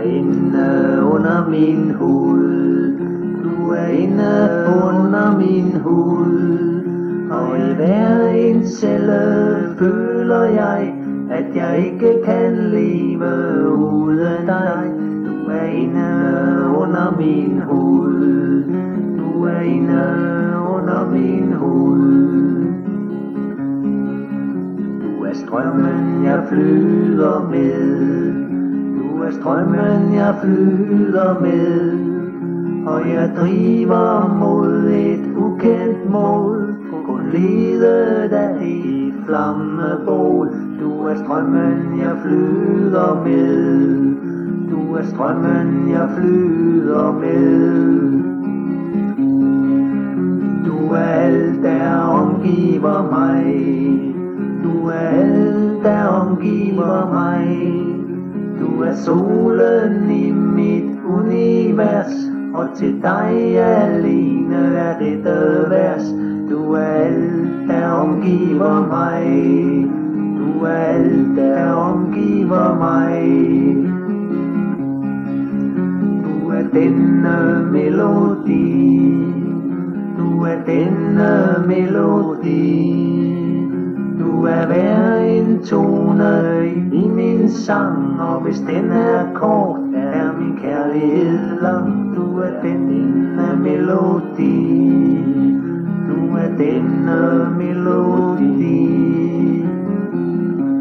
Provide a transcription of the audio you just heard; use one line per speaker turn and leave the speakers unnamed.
inde under min hud. Du er inde under min hud. Og i hver en celle føler jeg, at jeg ikke kan leve uden dig. Du er inde under min hud. Du er inde under min hud. Du er strømmen, jeg flyder med. Du er strømmen, jeg flyder med. Og jeg driver mod et ukendt mål. Kun lidet af et flammebål. Du er strømmen, jeg flyder med. Du er strømmen, jeg flyder med. Du er alt, der omgiver mig. Du er alt, der omgiver mig. Du er solen i mit univers. Og til dig alene er dette vers. Du er alt, der omgiver mig. Du er alt, der omgiver mig. Du er denne melodi. Du er denne melodi. Du er hver en tone i min sang. Og hvis den er kort, er min kærlighed lang. Du er denne melodi. Du er denne melodi.